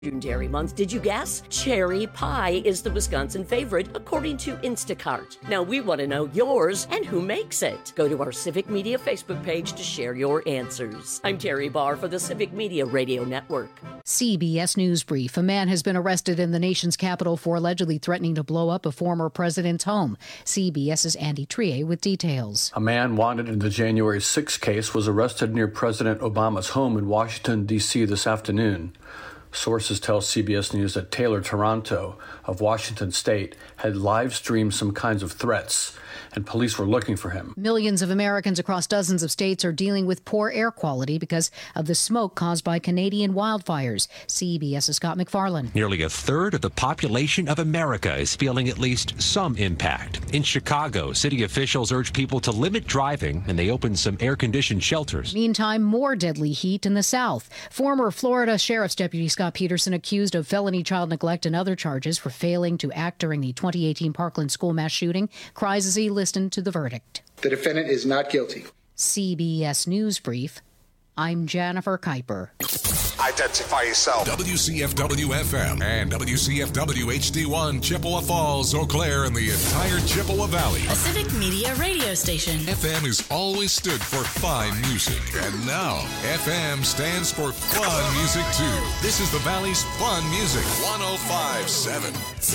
June Dairy Month, did you guess? Cherry pie is the Wisconsin favorite, according to Instacart. Now we want to know yours and who makes it. Go to our Civic Media Facebook page to share your answers. I'm Terry Barr for the Civic Media Radio Network. CBS News Brief. A man has been arrested in the nation's capital for allegedly threatening to blow up a former president's home. CBS's Andy Trier with details. A man wanted in the January 6 case was arrested near President Obama's home in Washington, D.C. this afternoon. Sources tell CBS News that Taylor Taranto of Washington State had live-streamed some kinds of threats, and police were looking for him. Millions of Americans across dozens of states are dealing with poor air quality because of the smoke caused by Canadian wildfires. CBS's Scott McFarland. Nearly a third of the population of America is feeling at least some impact. In Chicago, city officials urge people to limit driving, and they opened some air-conditioned shelters. Meantime, more deadly heat in the South. Former Florida Sheriff's Deputy Scott Peterson accused of felony child neglect and other charges for failing to act during the 2018 Parkland school mass shooting, cries as he listened to the verdict. The defendant is not guilty. CBS News Brief. I'm Jennifer Kuiper. Identify yourself. WCFW-FM and WCFW-HD1, Chippewa Falls, Eau Claire, and the entire Chippewa Valley. A Civic Media radio station. FM has always stood for fine music. And now, FM stands for fun music, too. This is the Valley's fun music. 105.7.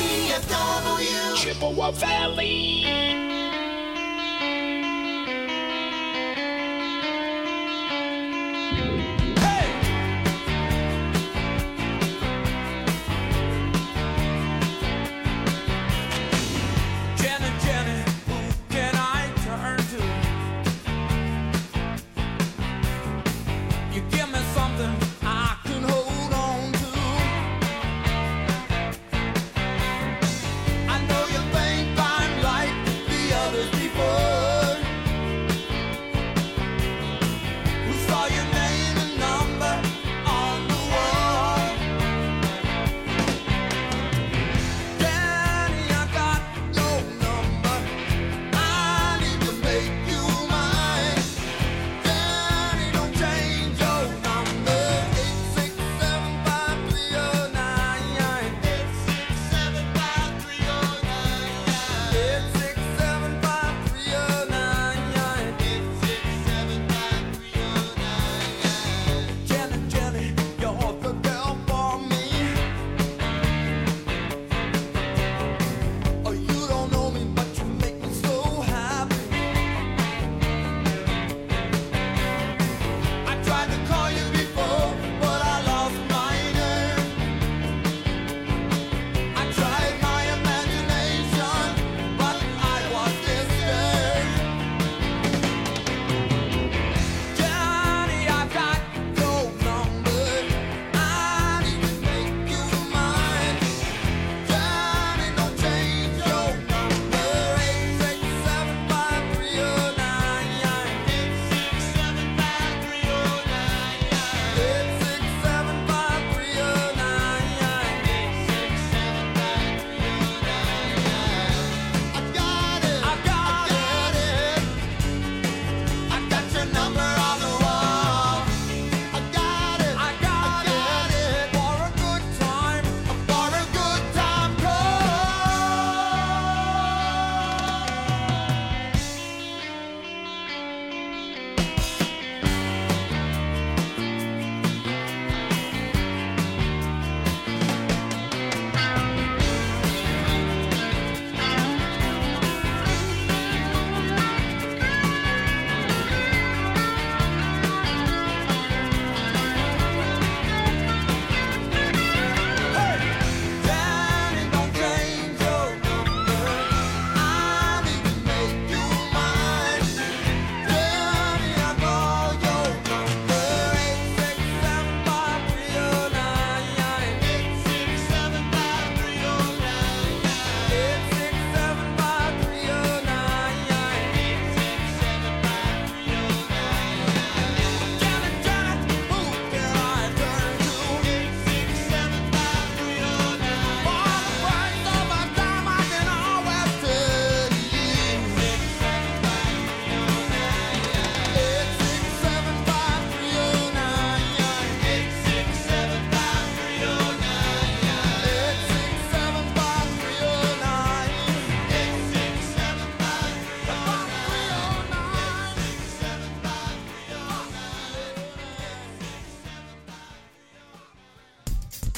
CFW. Chippewa Valley. I know you think I'm right.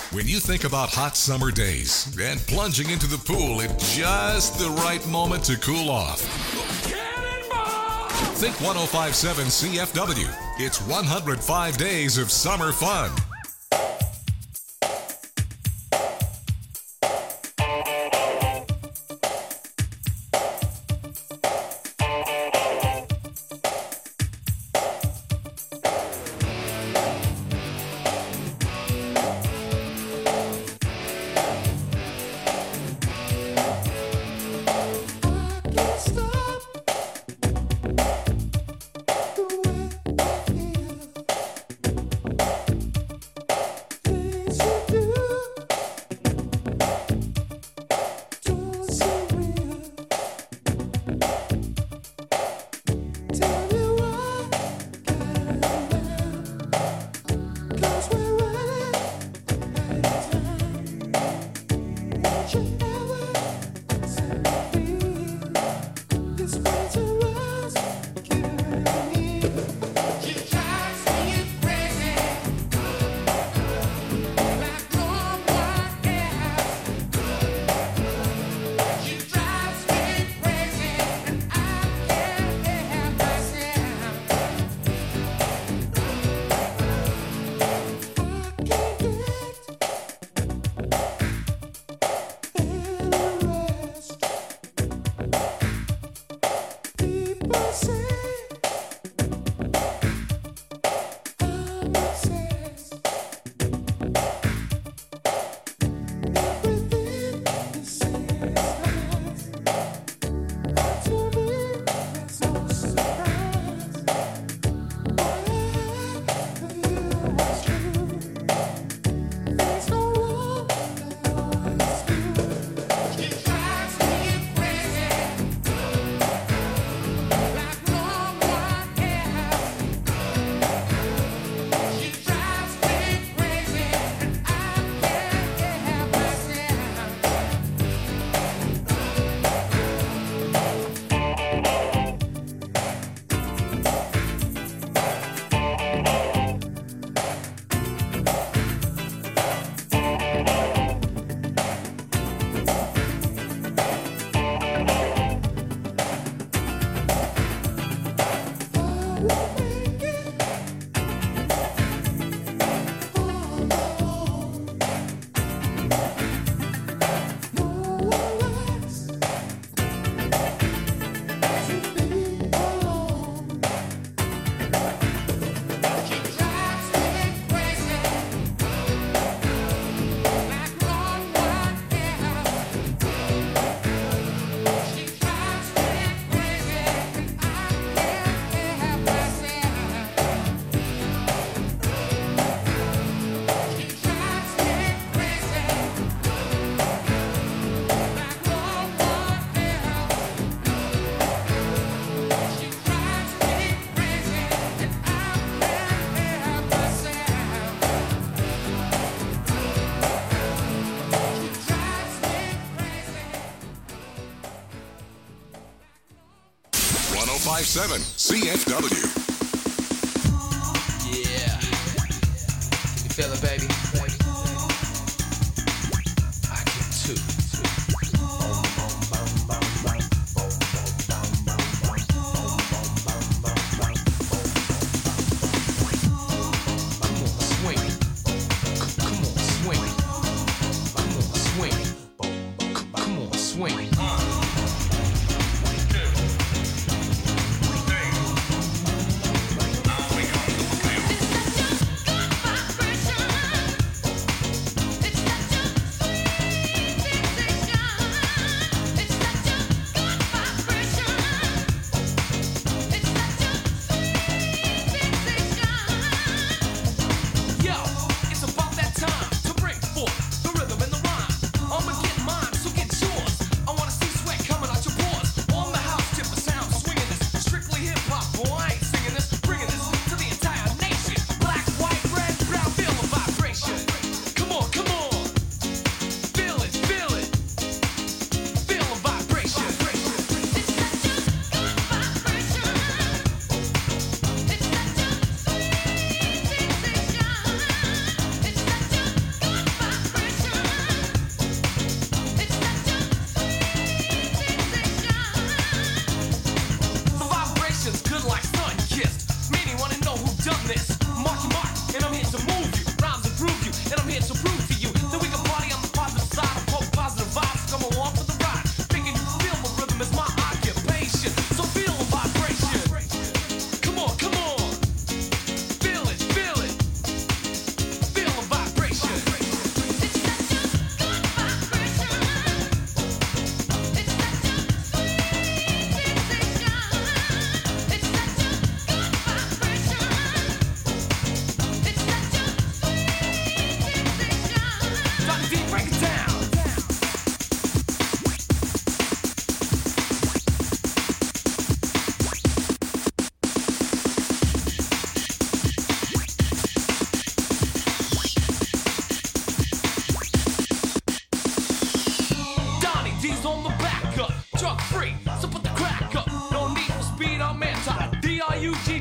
When you think about hot summer days and plunging into the pool at just the right moment to cool off, think 105.7 CFW. It's 105 days of summer fun. CFW. Yeah. Can you feel it, baby? I can too.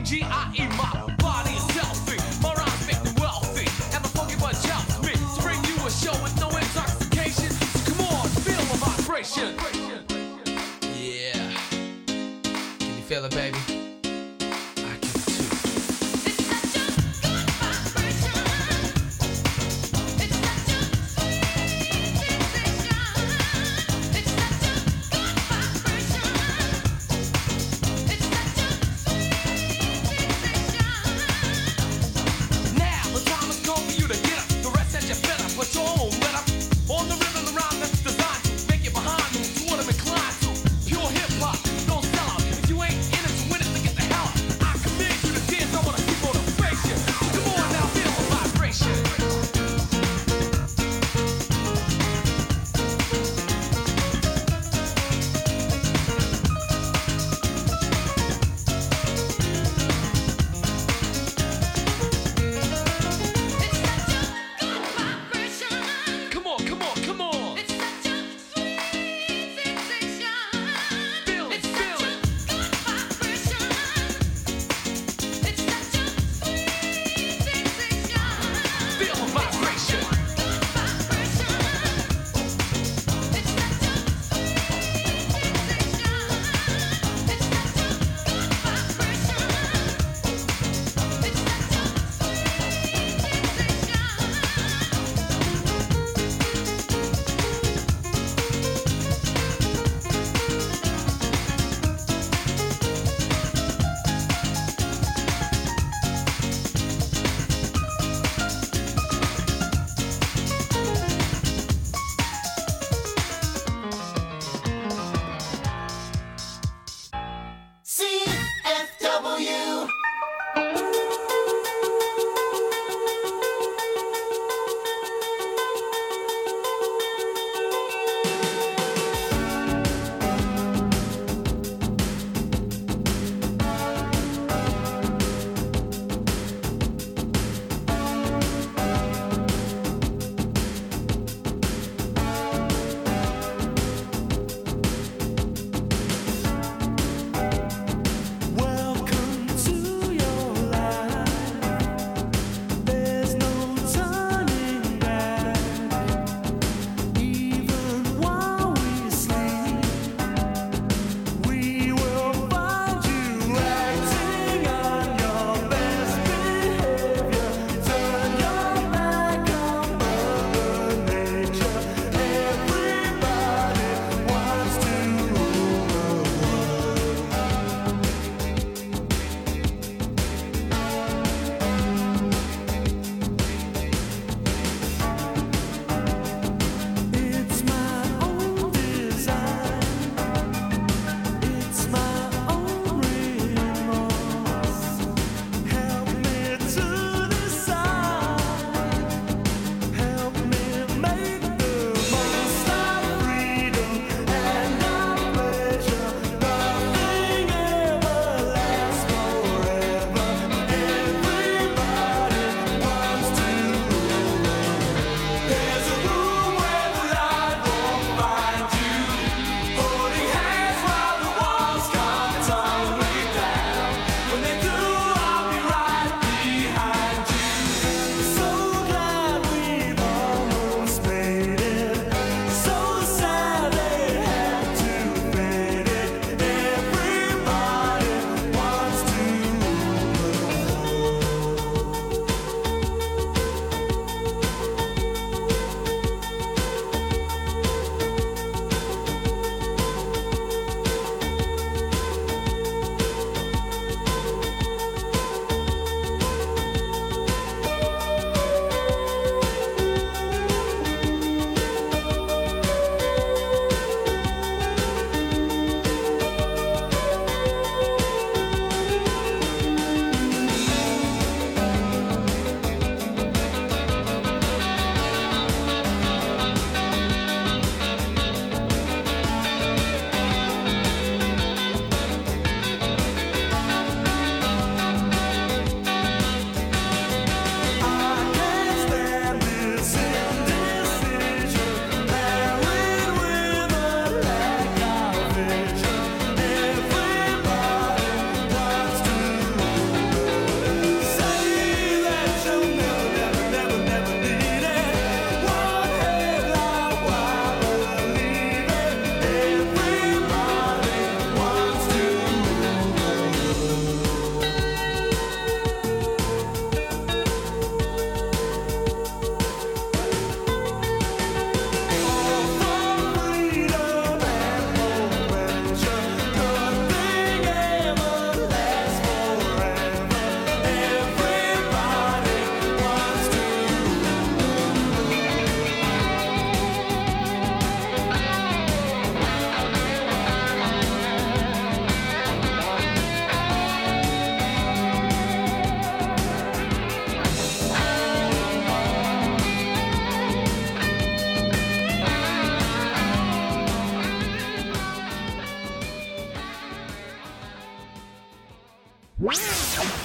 T-G-I-E, my body is healthy. My rhymes make me wealthy. And the funky bunch helps me to bring you a show with no intoxication. So come on, feel the vibration. Yeah. Can you feel it, baby? It's such a good vibration.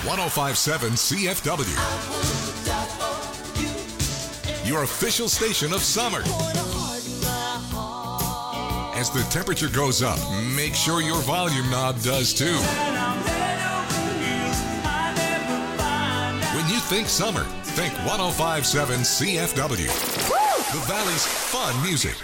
105.7 CFW. Your official station of summer. As the temperature goes up, make sure your volume knob does too. When you think summer, think 105.7 CFW. The Valley's fun music.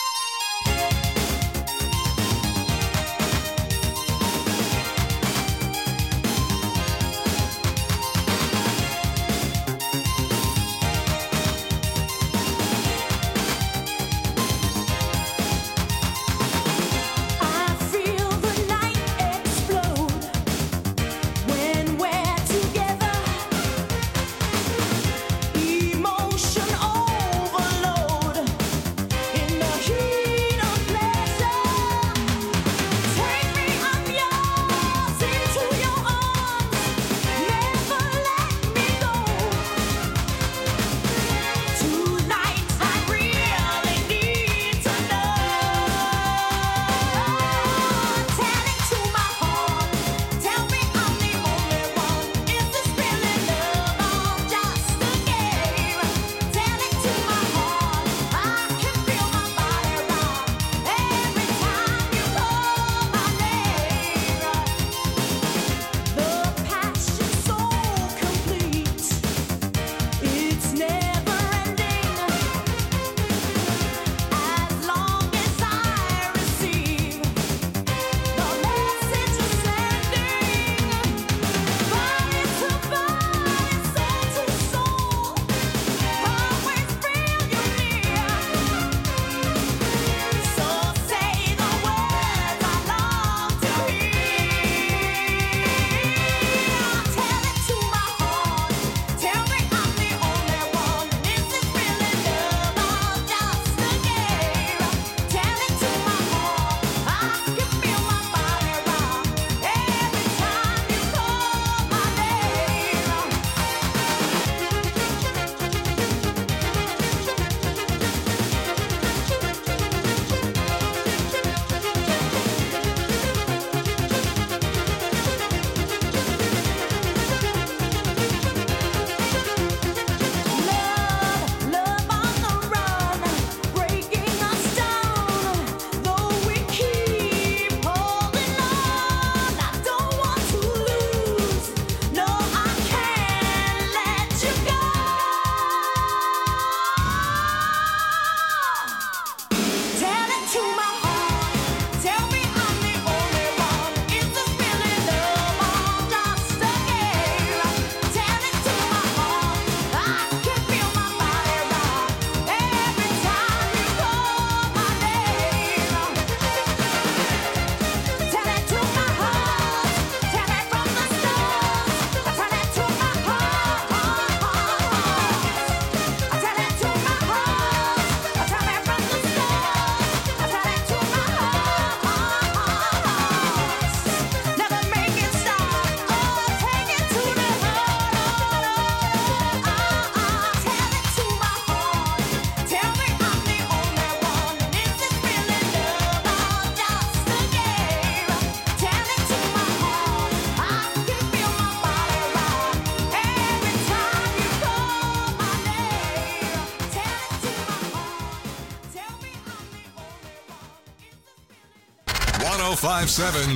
.57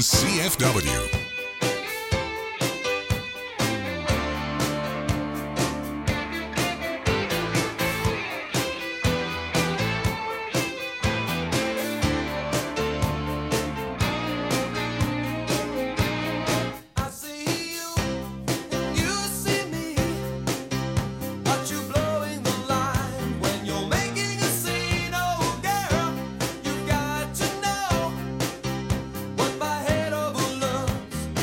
CFW. What my head overlooks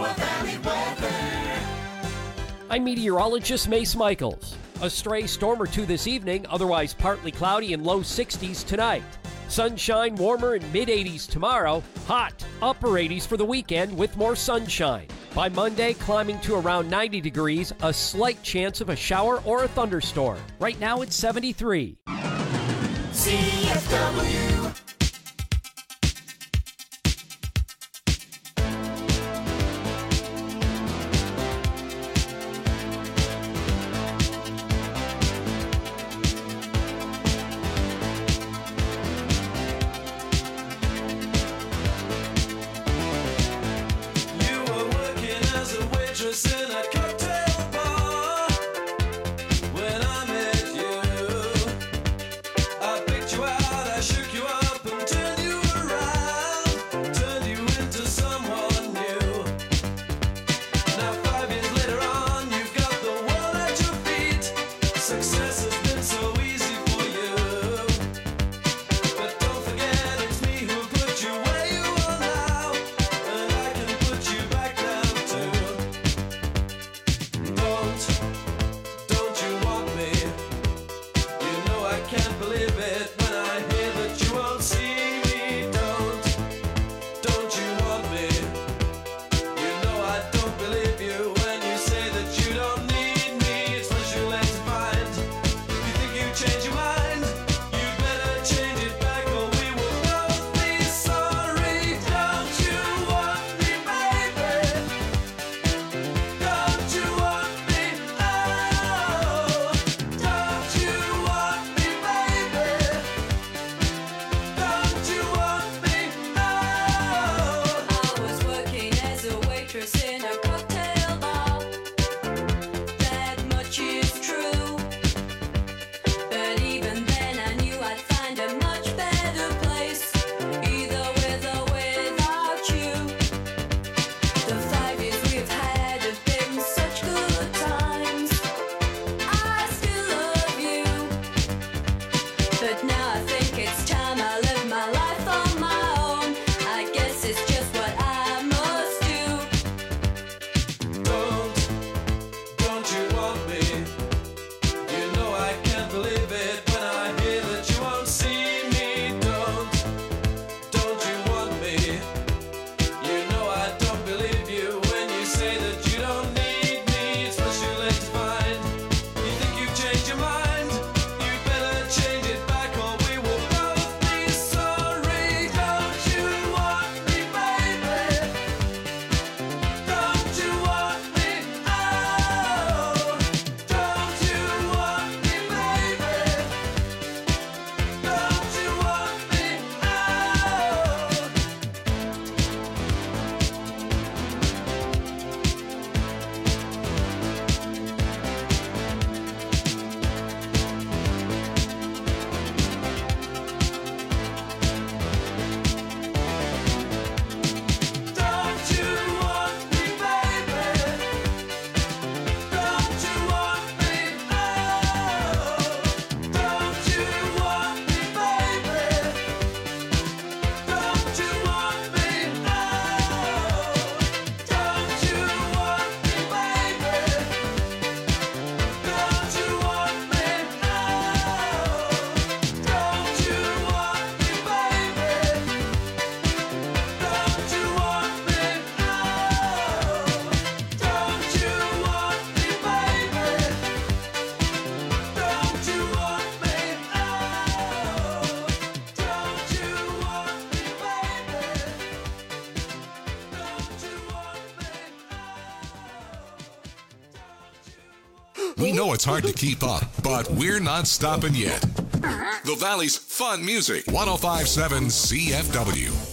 Chippewa Valley weather. I'm meteorologist Mace Michaels. A stray storm or two this evening, otherwise partly cloudy and low 60s tonight. Sunshine warmer in mid-80s tomorrow. Hot, upper 80s for the weekend with more sunshine. By Monday, climbing to around 90 degrees, a slight chance of a shower or a thunderstorm. Right now it's 73. CFW. We know it's hard to keep up, but we're not stopping yet. The Valley's fun music, 105.7 CFW.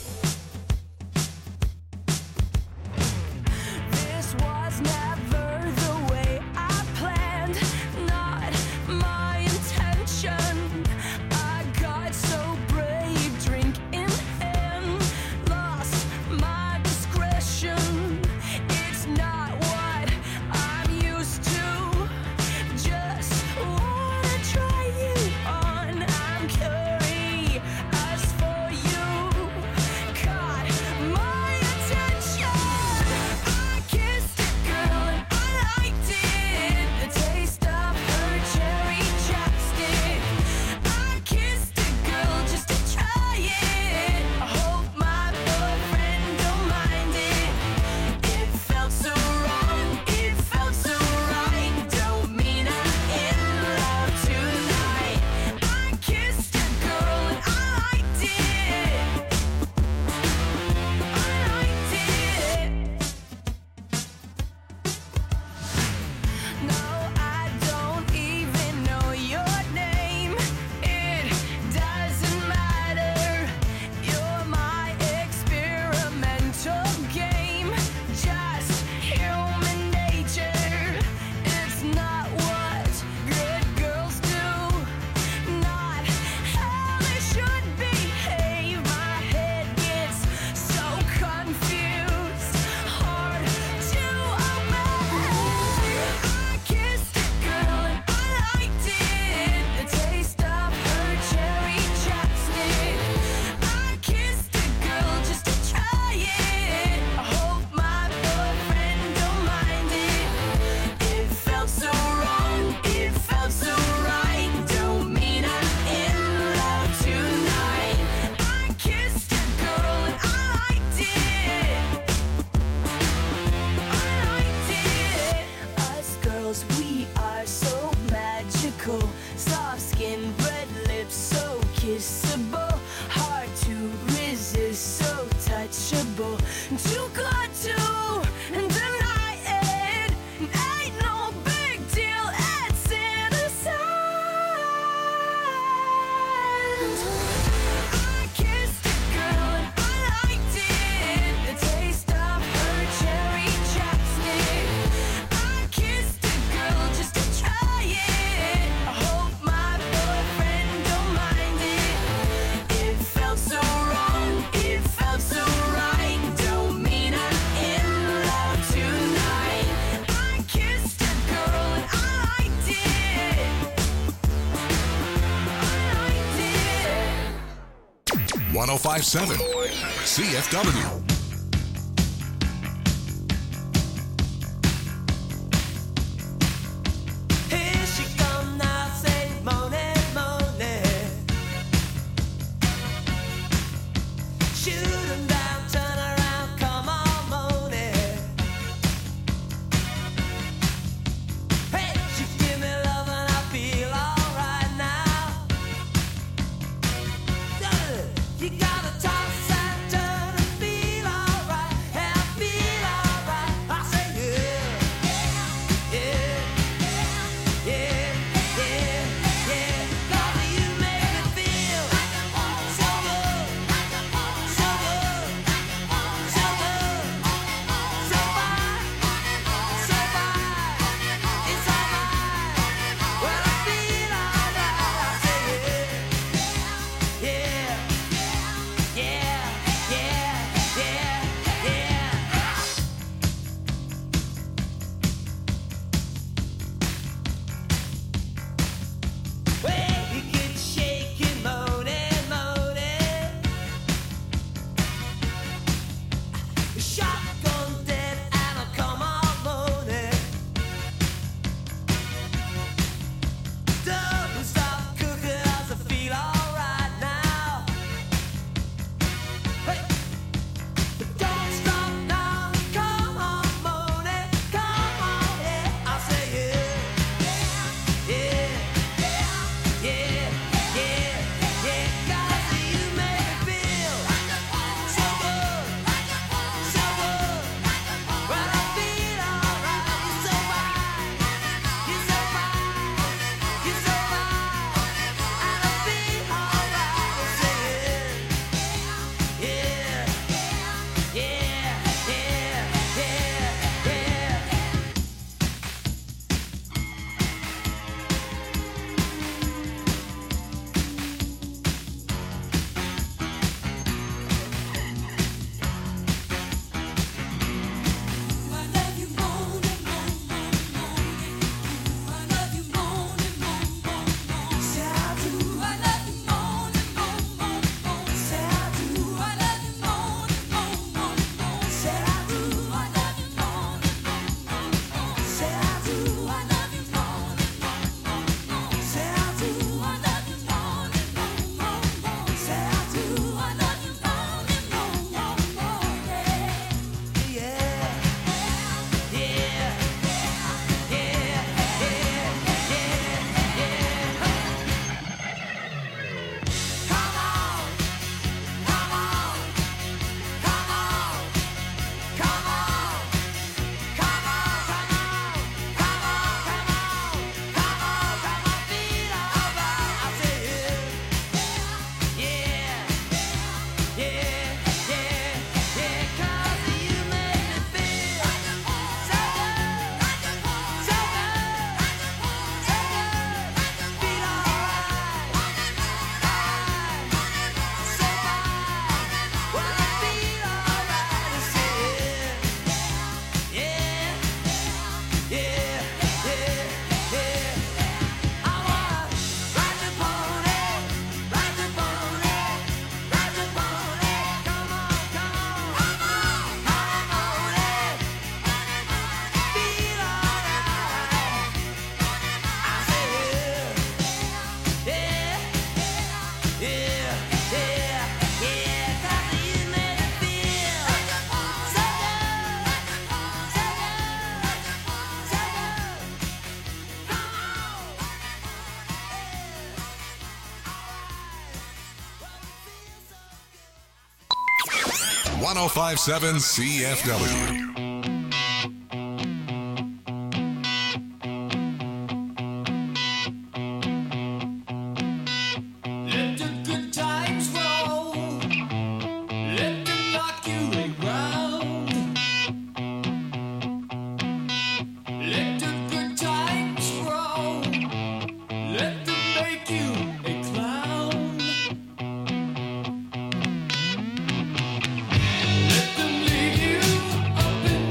105.7 CFW. .105.7 CFW. Let them leave you up in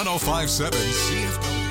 1057 CFW.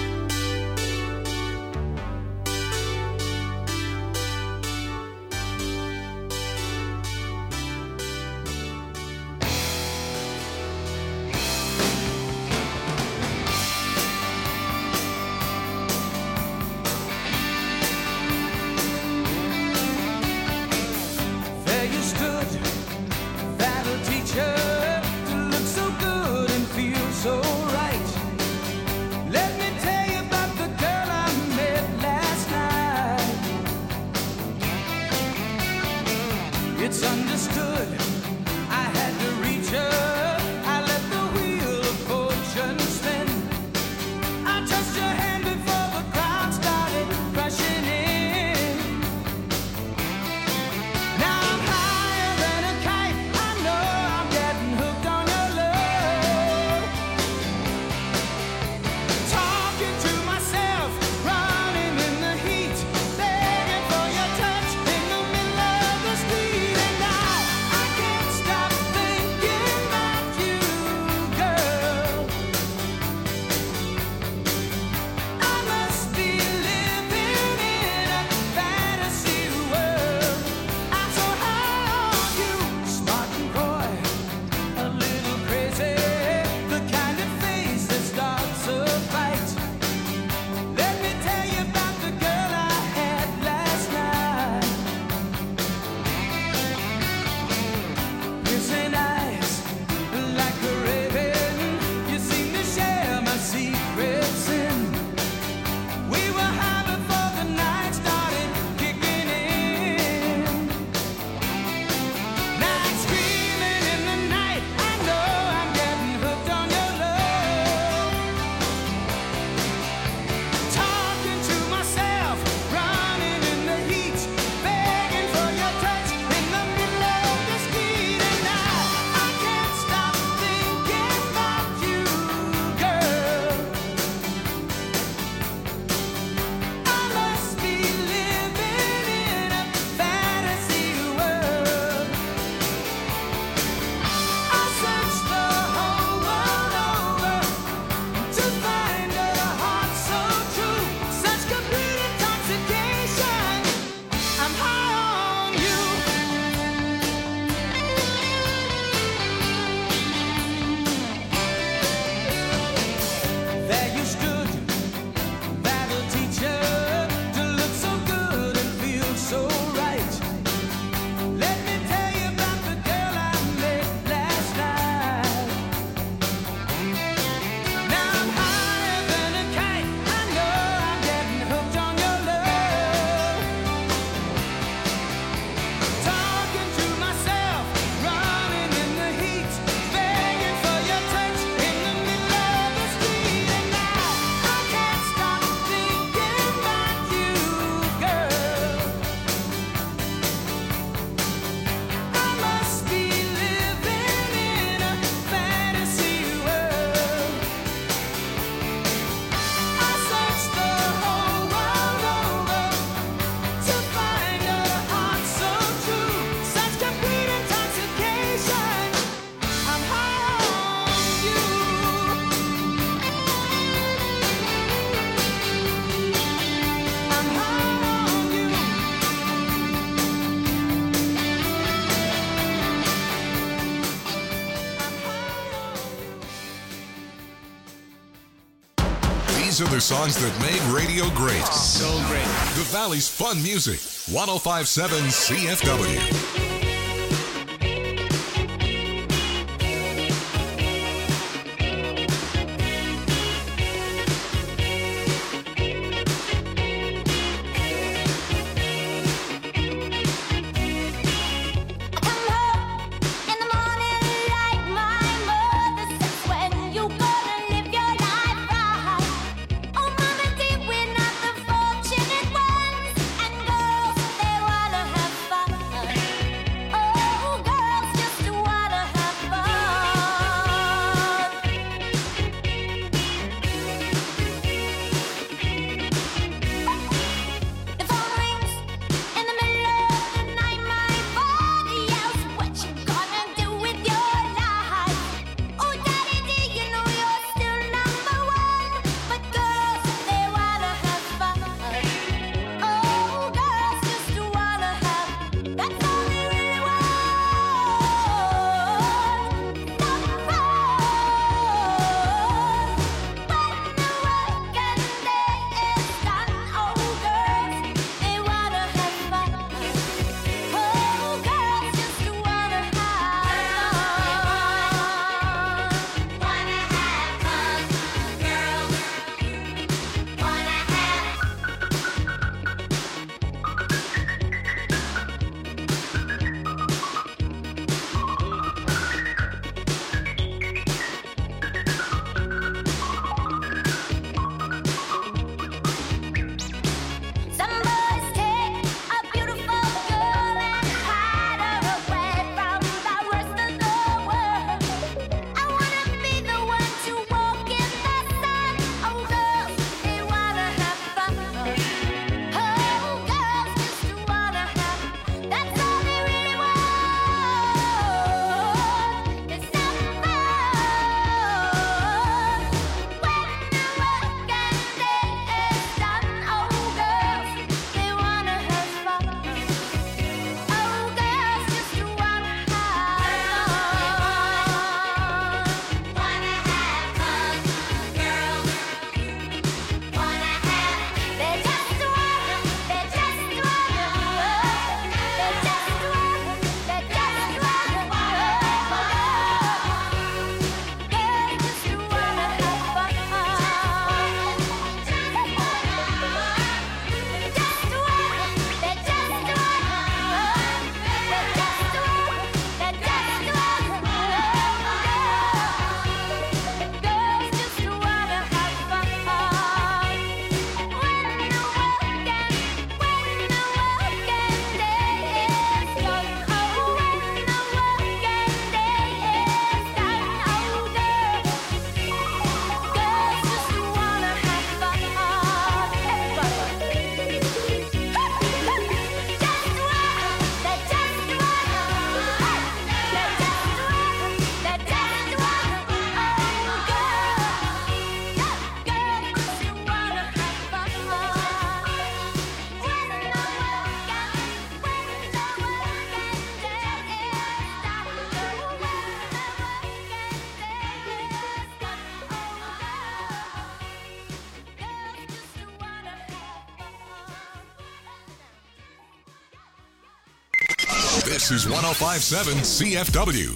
These are the songs that made radio great. So great. The Valley's fun music. 1057 CFW. Fun. This is 105.7 CFW.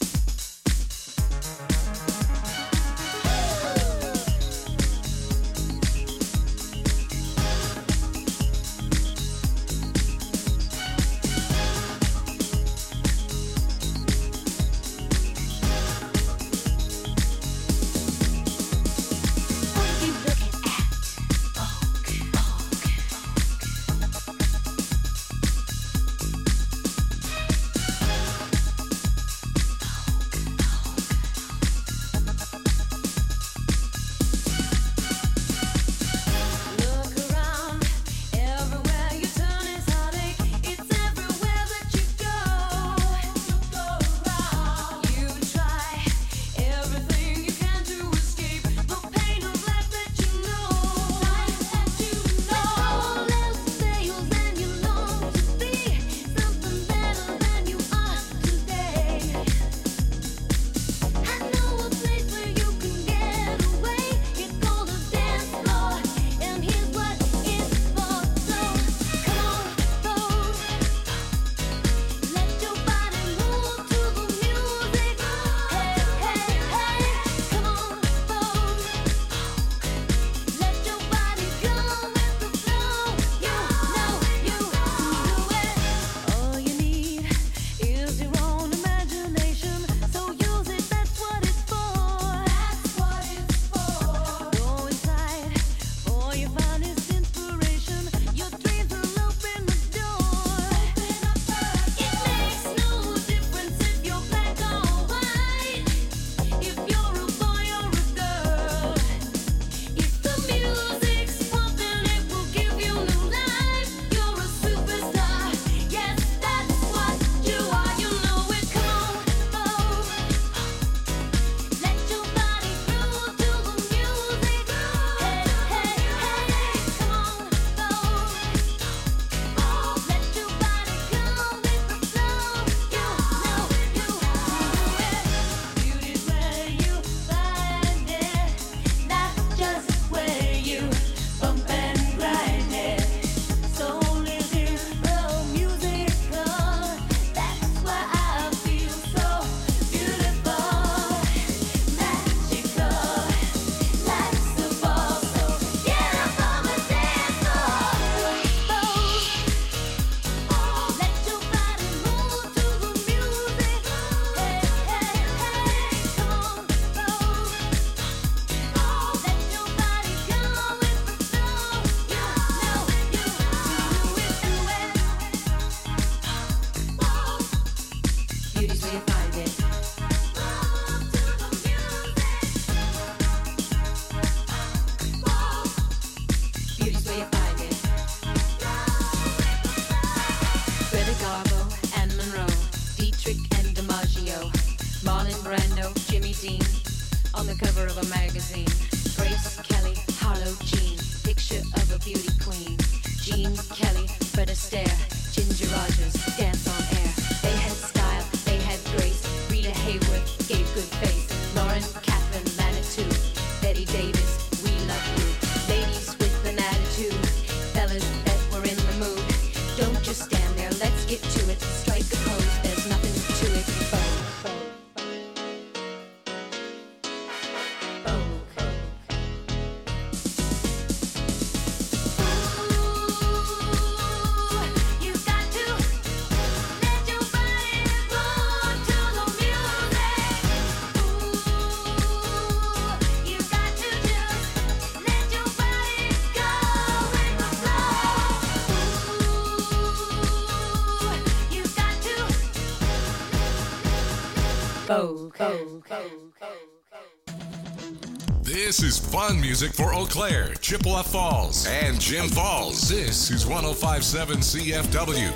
This is fun music for Eau Claire, Chippewa Falls, and Jim Falls. This is 105.7 CFW.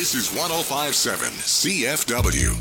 This is 105.7 CFW.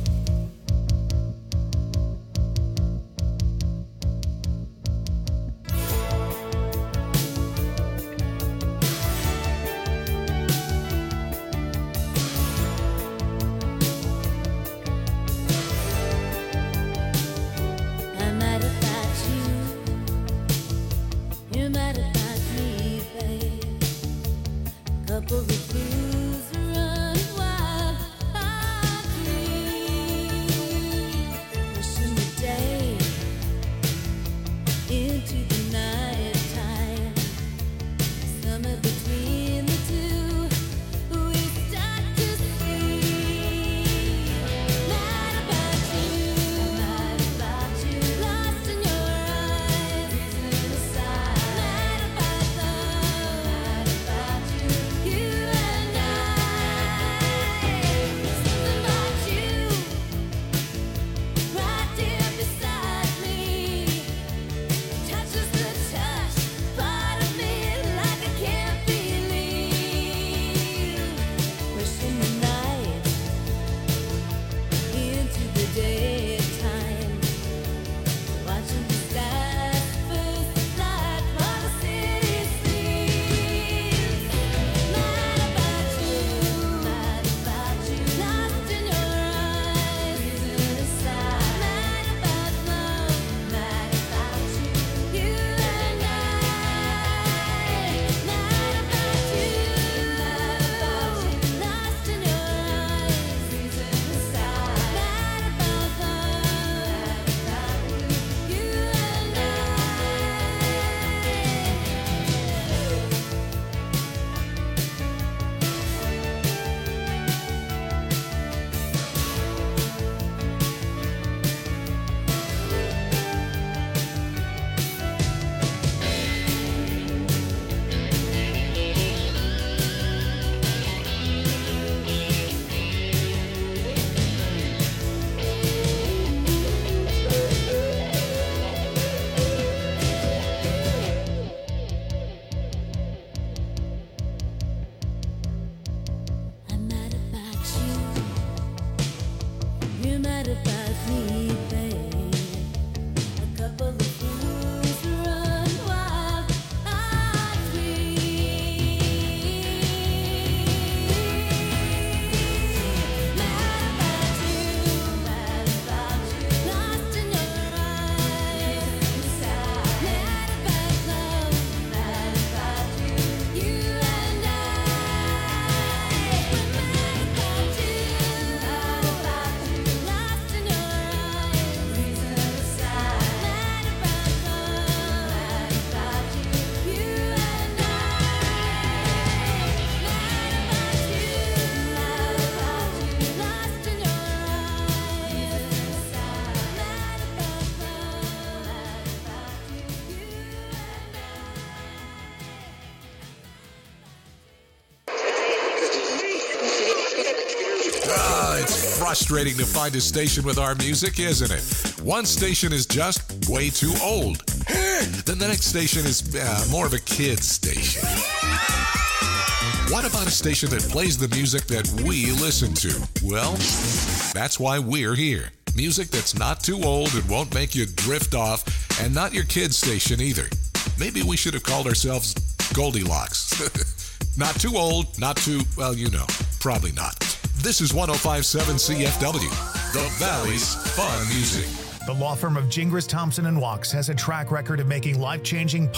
Frustrating to find a station with our music, isn't it? One station is just way too old. Then the next station is more of a kid's station. What about a station that plays the music that we listen to? Well, that's why we're here. Music that's not too old and won't make you drift off, and not your kid's station either. Maybe we should have called ourselves Goldilocks. Not too old, not too, well, you know, probably not. This is 105.7 CFW, the Valley's Fun Music. The law firm of Gingras, Thompson & Wachs has a track record of making life-changing